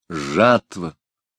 Жатва.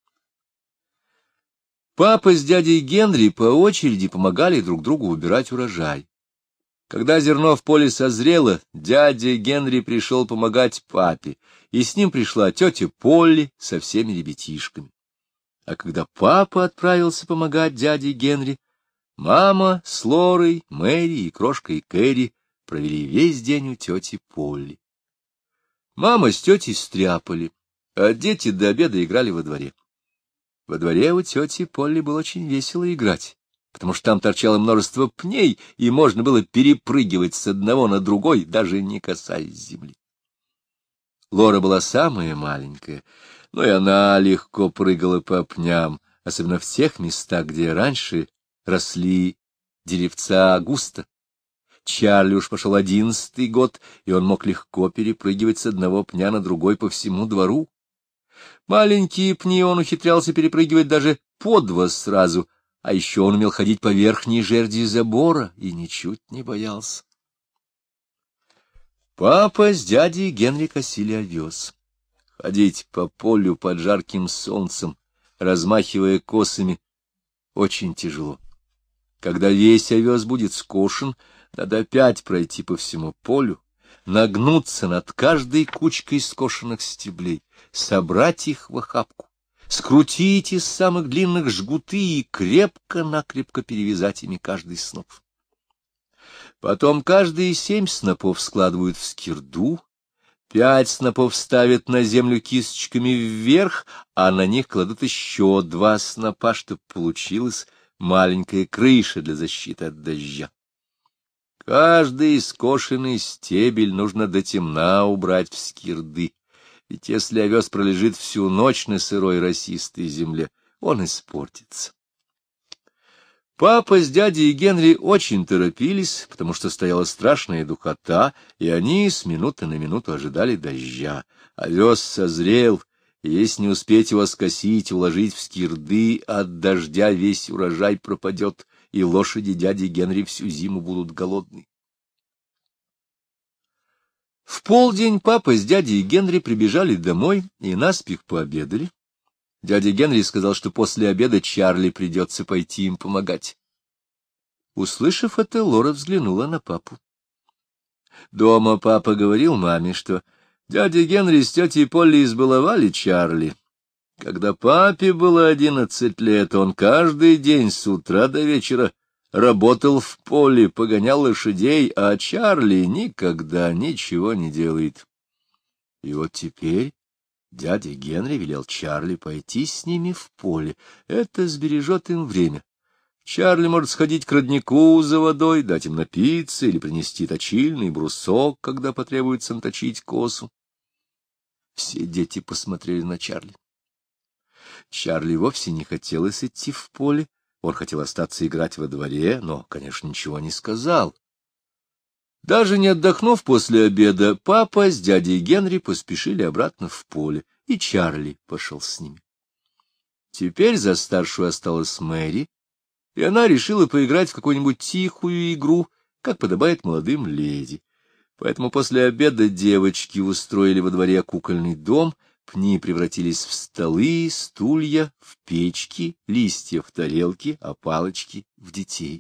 Папа с дядей Генри по очереди помогали друг другу убирать урожай. Когда зерно в поле созрело, дядя Генри пришел помогать папе, и с ним пришла тетя Полли со всеми ребятишками. А когда папа отправился помогать дяде Генри, мама с Лорой, Мэри и крошкой Кэрри провели весь день у тети Полли. Мама с тетей стряпали, а дети до обеда играли во дворе. Во дворе у тети Полли было очень весело играть, потому что там торчало множество пней, и можно было перепрыгивать с одного на другой, даже не касаясь земли. Лора была самая маленькая, но и она легко прыгала по пням, особенно в тех местах, где раньше росли деревца густо. Чарли уж пошел 11-й год, и он мог легко перепрыгивать с одного пня на другой по всему двору. Маленькие пни он ухитрялся перепрыгивать даже по 2 сразу, а еще он умел ходить по верхней жерди забора и ничуть не боялся. Папа с дядей Генри косили овес. Ходить по полю под жарким солнцем, размахивая косами, очень тяжело. Когда весь овес будет скошен, надо опять пройти по всему полю, нагнуться над каждой кучкой скошенных стеблей, собрать их в охапку, скрутить из самых длинных жгуты и крепко-накрепко перевязать ими каждый сноп. Потом каждые 7 снопов складывают в скирду, 5 снопов ставят на землю кисточками вверх, а на них кладут еще 2 снопа, чтобы получилась маленькая крыша для защиты от дождя. Каждый скошенный стебель нужно до темна убрать в скирды, ведь если овес пролежит всю ночь на сырой росистой земле, он испортится. Папа с дядей Генри очень торопились, потому что стояла страшная духота, и они с минуты на минуту ожидали дождя. Овес созрел, и если не успеть его скосить, уложить в скирды, от дождя весь урожай пропадет, и лошади дяди Генри всю зиму будут голодны. В полдень папа с дядей Генри прибежали домой и наспех пообедали. Дядя Генри сказал, что после обеда Чарли придется пойти им помогать. Услышав это, Лора взглянула на папу. Дома папа говорил маме, что дядя Генри с тетей Полли избаловали Чарли. Когда папе было 11 лет, он каждый день с утра до вечера работал в поле, погонял лошадей, а Чарли никогда ничего не делает. И вот теперь дядя Генри велел Чарли пойти с ними в поле. Это сбережет им время. Чарли может сходить к роднику за водой, дать им напиться или принести точильный брусок, когда потребуется наточить косу. Все дети посмотрели на Чарли. Чарли вовсе не хотелось идти в поле. Он хотел остаться играть во дворе, но, конечно, ничего не сказал. Даже не отдохнув после обеда, папа с дядей Генри поспешили обратно в поле, и Чарли пошел с ними. Теперь за старшую осталась Мэри, и она решила поиграть в какую-нибудь тихую игру, как подобает молодым леди. Поэтому после обеда девочки устроили во дворе кукольный дом, пни превратились в столы, стулья, в печки, листья в тарелки, а палочки — в детей.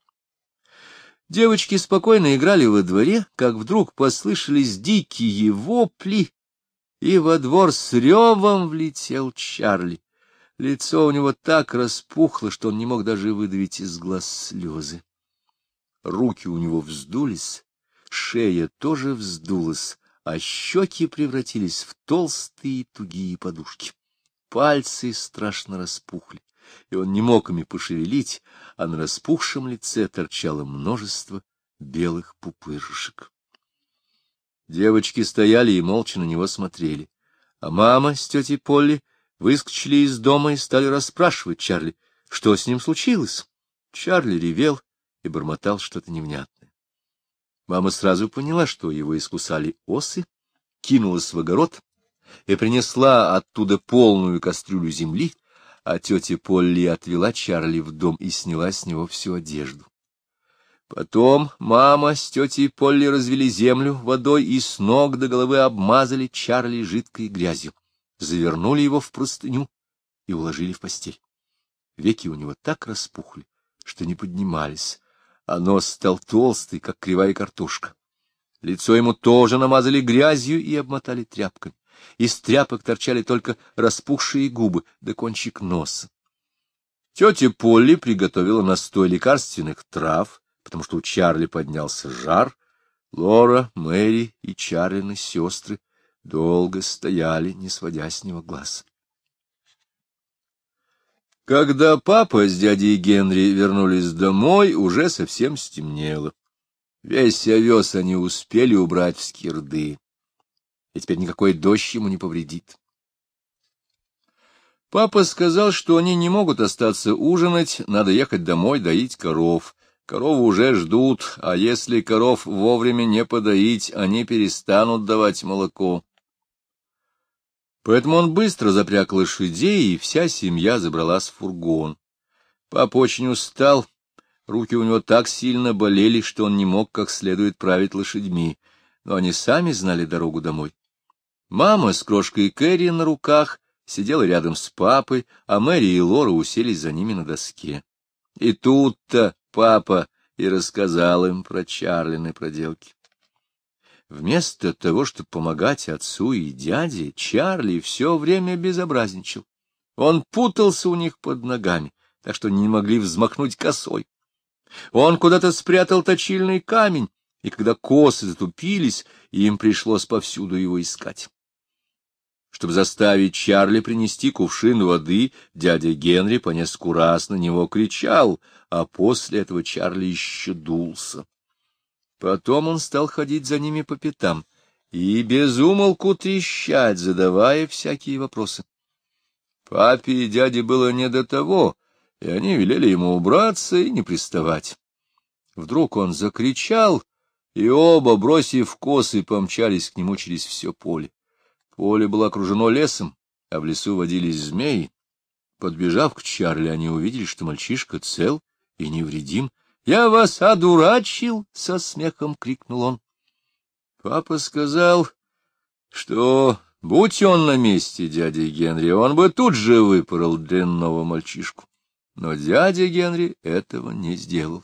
Девочки спокойно играли во дворе, как вдруг послышались дикие вопли, и во двор с ревом влетел Чарли. Лицо у него так распухло, что он не мог даже выдавить из глаз слезы. Руки у него вздулись, шея тоже вздулась, а щеки превратились в толстые тугие подушки. Пальцы страшно распухли, и он не мог ими пошевелить, а на распухшем лице торчало множество белых пупырышек. Девочки стояли и молча на него смотрели, а мама с тетей Полли выскочили из дома и стали расспрашивать Чарли, что с ним случилось. Чарли ревел и бормотал что-то невнятное. Мама сразу поняла, что его искусали осы, кинулась в огород и принесла оттуда полную кастрюлю земли, а тетя Полли отвела Чарли в дом и сняла с него всю одежду. Потом мама с тетей Полли развели землю водой и с ног до головы обмазали Чарли жидкой грязью. завернули его в простыню и уложили в постель. Веки у него так распухли, что не поднимались, а нос стал толстый, как кривая картошка. Лицо ему тоже намазали грязью и обмотали тряпками. Из тряпок торчали только распухшие губы да кончик носа. Тетя Полли приготовила настой лекарственных трав, потому что у Чарли поднялся жар. Лора, Мэри и Чарлины сестры долго стояли, не сводя с него глаз. Когда папа с дядей Генри вернулись домой, уже совсем стемнело. Весь овес они успели убрать в скирды, и теперь никакой дождь ему не повредит. Папа сказал, что они не могут остаться ужинать, надо ехать домой доить коров. Коровы уже ждут, а если коров вовремя не подоить, они перестанут давать молоко. Поэтому он быстро запряг лошадей, и вся семья забралась в фургон. Папа очень устал, руки у него так сильно болели, что он не мог как следует править лошадьми, но они сами знали дорогу домой. Мама с крошкой Кэрри на руках сидела рядом с папой, а Мэри и Лора уселись за ними на доске. И тут-то папа и рассказал им про Чарлины проделки. Вместо того, чтобы помогать отцу и дяде, Чарли все время безобразничал. Он путался у них под ногами, так что не могли взмахнуть косой. Он куда-то спрятал точильный камень, и когда косы затупились, им пришлось повсюду его искать. Чтобы заставить Чарли принести кувшин воды, дядя Генри по нескольку раз на него кричал, а после этого Чарли еще дулся. Потом он стал ходить за ними по пятам и без умолку трещать, задавая всякие вопросы. Папе и дяде было не до того, и они велели ему убраться и не приставать. Вдруг он закричал, и оба, бросив косы, помчались к нему через все поле. Поле было окружено лесом, а в лесу водились змеи. Подбежав к Чарли, они увидели, что мальчишка цел и невредим. — Я вас одурачил! — со смехом крикнул он. Папа сказал, что, будь он на месте дяди Генри, он бы тут же выпорол дрянного мальчишку. Но дядя Генри этого не сделал.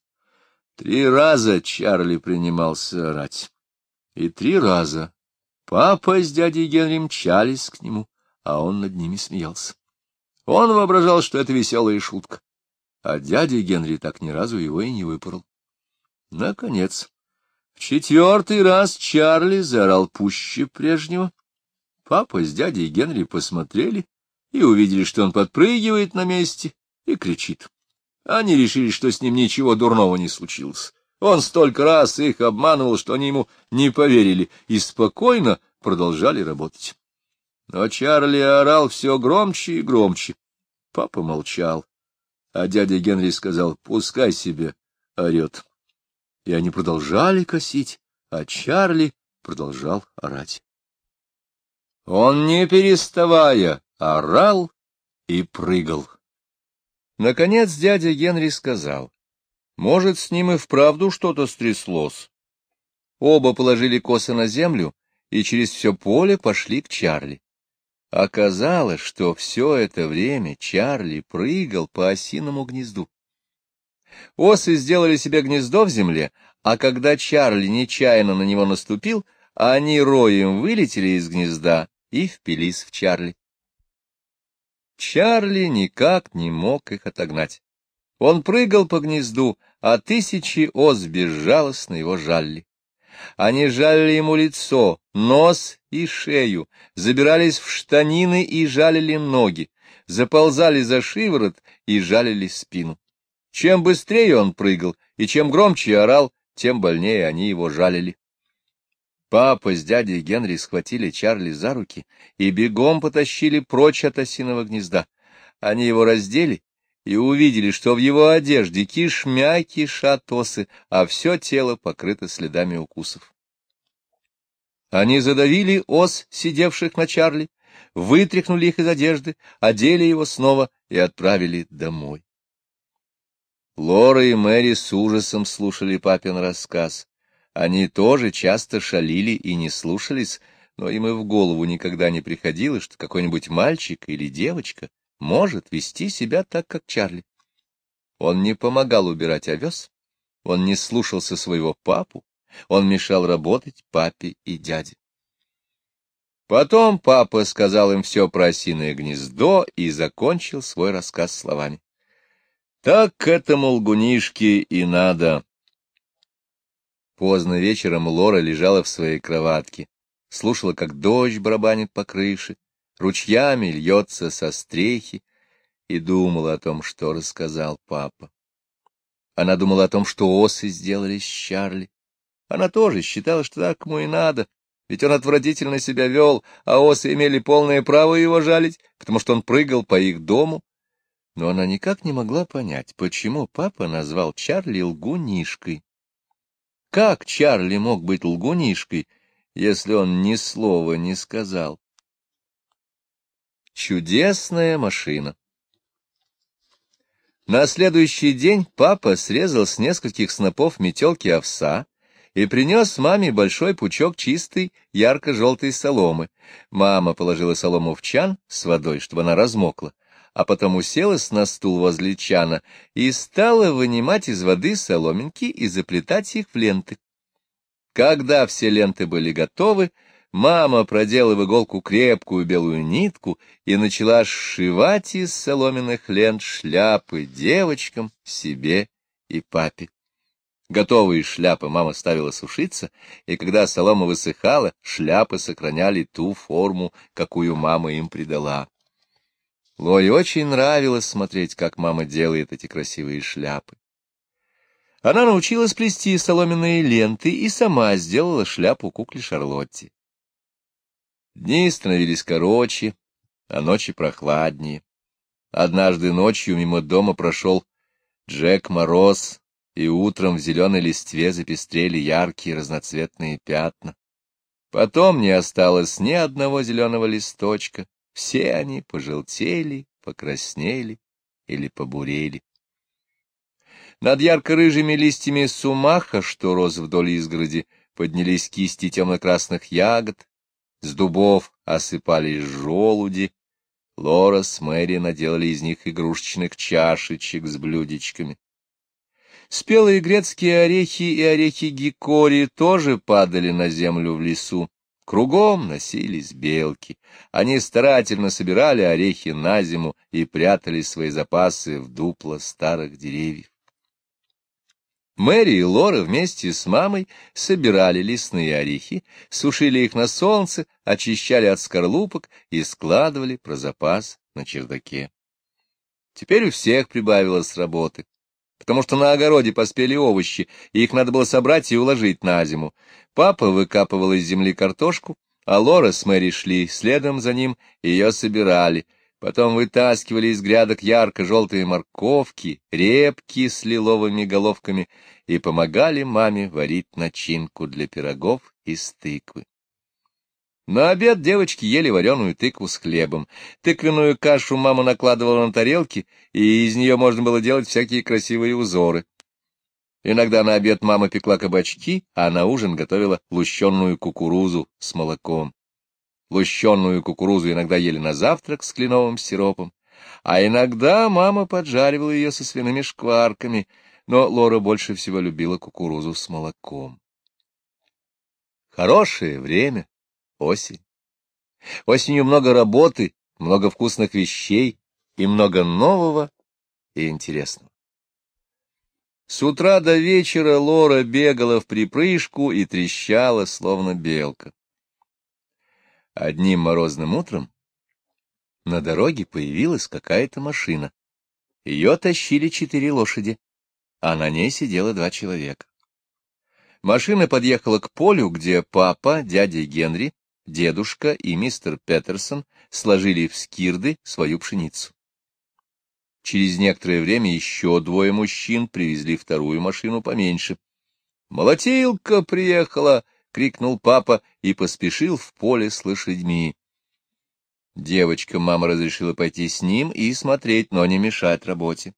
3 раза Чарли принимался орать, и 3 раза папа с дядей Генри мчались к нему, а он над ними смеялся. Он воображал, что это веселая шутка, а дядя Генри так ни разу его и не выпорол. Наконец, в 4-й раз Чарли заорал пуще прежнего. Папа с дядей Генри посмотрели и увидели, что он подпрыгивает на месте и кричит. Они решили, что с ним ничего дурного не случилось. Он столько раз их обманывал, что они ему не поверили, и спокойно продолжали работать. Но Чарли орал все громче и громче. Папа молчал, а дядя Генри сказал: «Пускай себе орет». И они продолжали косить, а Чарли продолжал орать. Он, не переставая, орал и прыгал. Наконец дядя Генри сказал: «Может, с ним и вправду что-то стряслось». Оба положили косы на землю и через все поле пошли к Чарли. Оказалось, что все это время Чарли прыгал по осиному гнезду. Осы сделали себе гнездо в земле, а когда Чарли нечаянно на него наступил, они роем вылетели из гнезда и впились в Чарли. Чарли никак не мог их отогнать. Он прыгал по гнезду, а 1000 ос безжалостно его жалили. Они жалили ему лицо, нос и шею, забирались в штанины и жалили ноги, заползали за шиворот и жалили спину. Чем быстрее он прыгал и чем громче орал, тем больнее они его жалили. Папа с дядей Генри схватили Чарли за руки и бегом потащили прочь от осиного гнезда. Они его раздели и увидели, что в его одежде кишмя кишат осы, а все тело покрыто следами укусов. Они задавили ос, сидевших на Чарли, вытряхнули их из одежды, одели его снова и отправили домой. Лора и Мэри с ужасом слушали папин рассказ. Они тоже часто шалили и не слушались, но им и в голову никогда не приходило, что какой-нибудь мальчик или девочка может вести себя так, как Чарли. Он не помогал убирать овес, он не слушался своего папу, он мешал работать папе и дяде. Потом папа сказал им все про осиное гнездо и закончил свой рассказ словами: «Так к этому лгунишке и надо». Поздно вечером Лора лежала в своей кроватке, слушала, как дождь барабанит по крыше, ручьями льется со стрехи, и думала о том, что рассказал папа. Она думала о том, что осы сделали с Чарли. Она тоже считала, что так ему и надо, ведь он отвратительно себя вел, а осы имели полное право его жалить, потому что он прыгал по их дому. Но она никак не могла понять, почему папа назвал Чарли лгунишкой. Как Чарли мог быть лгунишкой, если он ни слова не сказал? Чудесная машина. На следующий день папа срезал с нескольких снопов метелки овса и принес маме большой пучок чистой ярко-желтой соломы. Мама положила солому в чан с водой, чтобы она размокла, а потом уселась на стул возле чана и стала вынимать из воды соломинки и заплетать их в ленты. Когда все ленты были готовы, мама продела в иголку крепкую белую нитку и начала сшивать из соломенных лент шляпы девочкам, себе и папе. Готовые шляпы мама ставила сушиться, и когда солома высыхала, шляпы сохраняли ту форму, какую мама им придала. Лоре очень нравилось смотреть, как мама делает эти красивые шляпы. Она научилась плести соломенные ленты и сама сделала шляпу кукле Шарлотте. Дни становились короче, а ночи прохладнее. Однажды ночью мимо дома прошел Джек Мороз, и утром в зеленой листве запестрели яркие разноцветные пятна. Потом не осталось ни одного зеленого листочка, все они пожелтели, покраснели или побурели. Над ярко-рыжими листьями сумаха, что рос вдоль изгороди, поднялись кисти темно-красных ягод, с дубов осыпались желуди. Лора с Мэри наделали из них игрушечных чашечек с блюдечками. Спелые грецкие орехи и орехи гикори тоже падали на землю в лесу. Кругом носились белки. Они старательно собирали орехи на зиму и прятали свои запасы в дупла старых деревьев. Мэри и Лора вместе с мамой собирали лесные орехи, сушили их на солнце, очищали от скорлупок и складывали про запас на чердаке. Теперь у всех прибавилось работы, потому что на огороде поспели овощи, и их надо было собрать и уложить на зиму. Папа выкапывал из земли картошку, а Лора с Мэри шли следом за ним и ее собирали. Потом вытаскивали из грядок ярко-желтые морковки, репки с лиловыми головками и помогали маме варить начинку для пирогов из тыквы. На обед девочки ели вареную тыкву с хлебом. Тыквенную кашу мама накладывала на тарелки, и из нее можно было делать всякие красивые узоры. Иногда на обед мама пекла кабачки, а на ужин готовила лущеную кукурузу с молоком. Лущеную кукурузу иногда ели на завтрак с кленовым сиропом, а иногда мама поджаривала ее со свиными шкварками, но Лора больше всего любила кукурузу с молоком. Хорошее время — осень. Осенью много работы, много вкусных вещей и много нового и интересного. С утра до вечера Лора бегала вприпрыжку и трещала, словно белка. Одним морозным утром на дороге появилась какая-то машина. Ее тащили 4 лошади, а на ней сидело 2 человека. Машина подъехала к полю, где папа, дядя Генри, дедушка и мистер Петерсон сложили в скирды свою пшеницу. Через некоторое время еще 2 мужчин привезли вторую машину поменьше. «Молотилка приехала!» — крикнул папа и поспешил в поле с лошадьми. Девочкам мама разрешила пойти с ним и смотреть, но не мешать работе.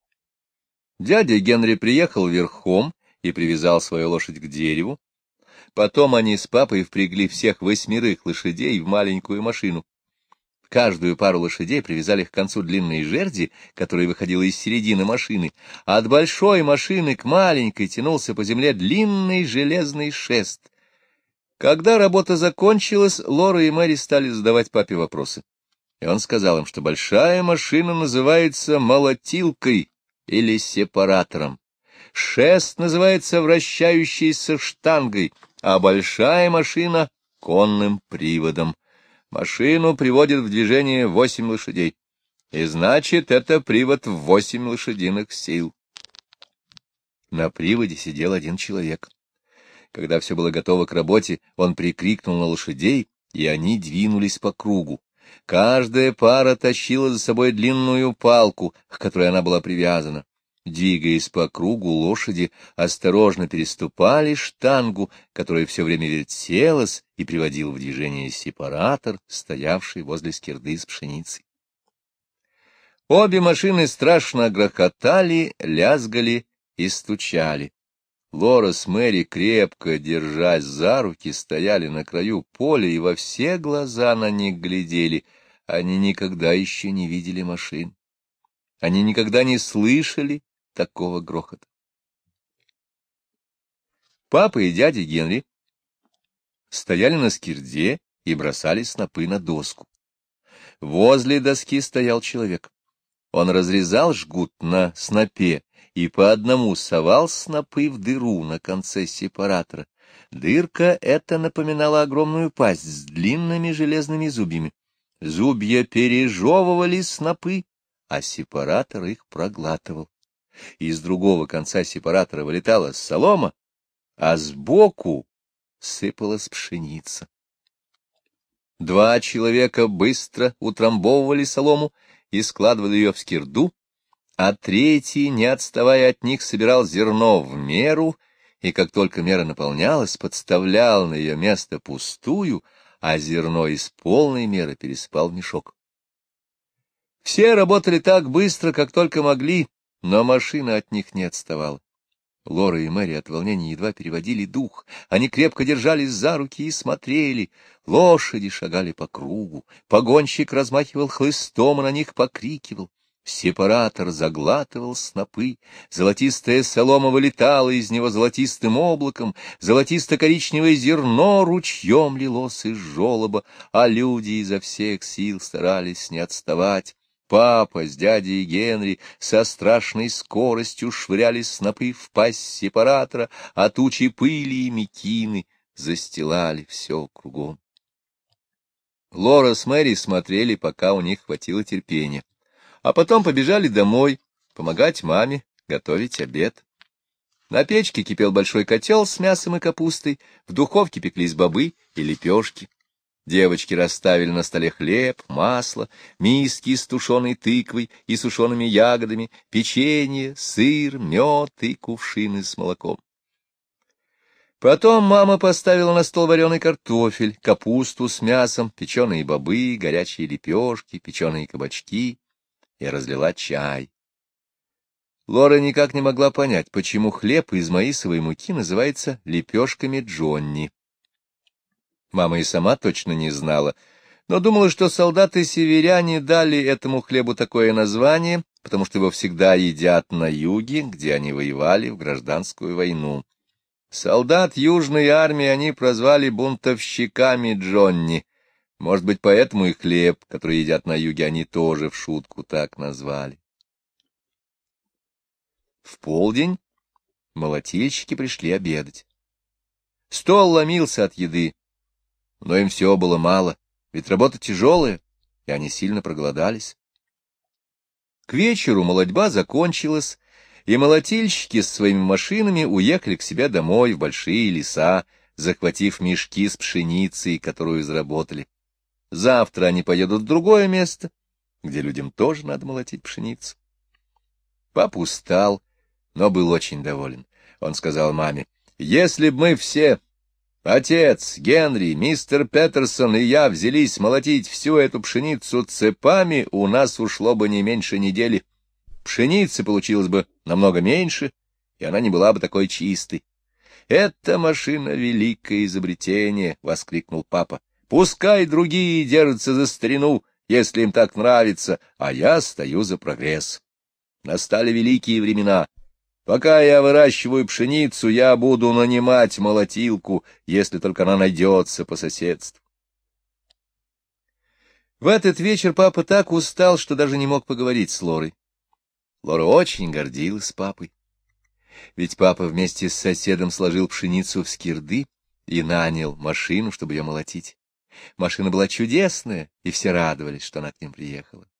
Дядя Генри приехал верхом и привязал свою лошадь к дереву. Потом они с папой впрягли всех 8 лошадей в маленькую машину. Каждую пару лошадей привязали к концу длинной жерди, которая выходила из середины машины, а от большой машины к маленькой тянулся по земле длинный железный шест. Когда работа закончилась, Лора и Мэри стали задавать папе вопросы. И он сказал им, что большая машина называется молотилкой или сепаратором. Шест называется вращающейся штангой, а большая машина — конным приводом. Машину приводит в движение 8 лошадей, и значит, это привод в 8 лошадиных сил. На приводе сидел один человек. Когда все было готово к работе, он прикрикнул на лошадей, и они двинулись по кругу. Каждая пара тащила за собой длинную палку, к которой она была привязана. Двигаясь по кругу, лошади осторожно переступали штангу, которая все время вертелась, и приводил в движение сепаратор, стоявший возле скирды с пшеницей. Обе машины страшно грохотали, лязгали и стучали. Лора с Мэри, крепко держась за руки, стояли на краю поля и во все глаза на них глядели. Они никогда еще не видели машин. Они никогда не слышали такого грохота. Папа и дядя Генри стояли на скирде и бросали снопы на доску. Возле доски стоял человек. Он разрезал жгут на снопе и по одному совал снопы в дыру на конце сепаратора. Дырка эта напоминала огромную пасть с длинными железными зубьями. Зубья пережевывали снопы, а сепаратор их проглатывал. Из другого конца сепаратора вылетала солома, а сбоку сыпалась пшеница. Два человека быстро утрамбовывали солому и складывали ее в скирду, а третий, не отставая от них, собирал зерно в меру, и как только мера наполнялась, подставлял на ее место пустую, а зерно из полной меры пересыпал в мешок. Все работали так быстро, как только могли, но машина от них не отставала. Лора и Мэри от волнения едва переводили дух. Они крепко держались за руки и смотрели. Лошади шагали по кругу. Погонщик размахивал хлыстом и на них покрикивал. Сепаратор заглатывал снопы. Золотистая солома вылетала из него золотистым облаком. Золотисто-коричневое зерно ручьем лилось из желоба, а люди изо всех сил старались не отставать. Папа с дядей Генри со страшной скоростью швыряли снопы в пасть сепаратора, а тучи пыли и мекины застилали все кругом. Лора с Мэри смотрели, пока у них хватило терпения, а потом побежали домой помогать маме готовить обед. На печке кипел большой котел с мясом и капустой, в духовке пеклись бобы и лепешки. Девочки расставили на столе хлеб, масло, миски с тушеной тыквой и сушеными ягодами, печенье, сыр, мед и кувшины с молоком. Потом мама поставила на стол вареный картофель, капусту с мясом, печеные бобы, горячие лепешки, печеные кабачки и разлила чай. Лора никак не могла понять, почему хлеб из маисовой муки называется лепешками Джонни. Мама и сама точно не знала, но думала, что солдаты-северяне дали этому хлебу такое название, потому что его всегда едят на юге, где они воевали в гражданскую войну. Солдат Южной армии они прозвали бунтовщиками Джонни. Может быть, поэтому и хлеб, который едят на юге, они тоже в шутку так назвали. В полдень молотильщики пришли обедать. Стол ломился от еды. Но им всего было мало, ведь работа тяжелая, и они сильно проголодались. К вечеру молотьба закончилась, и молотильщики с своими машинами уехали к себе домой в большие леса, захватив мешки с пшеницей, которую заработали. Завтра они поедут в другое место, где людям тоже надо молотить пшеницу. Папа устал, но был очень доволен. Он сказал маме: «Если б мы все... Отец, Генри, мистер Петерсон и я взялись молотить всю эту пшеницу цепами, у нас ушло бы не меньше недели. Пшеницы получилось бы намного меньше, и она не была бы такой чистой. «Эта машина — великое изобретение!» — воскликнул папа. «Пускай другие держатся за старину, если им так нравится, а я стою за прогресс. Настали великие времена. Пока я выращиваю пшеницу, я буду нанимать молотилку, если только она найдется по соседству». В этот вечер папа так устал, что даже не мог поговорить с Лорой. Лора очень гордилась папой. Ведь папа вместе с соседом сложил пшеницу в скирды и нанял машину, чтобы ее молотить. Машина была чудесная, и все радовались, что она к ним приехала.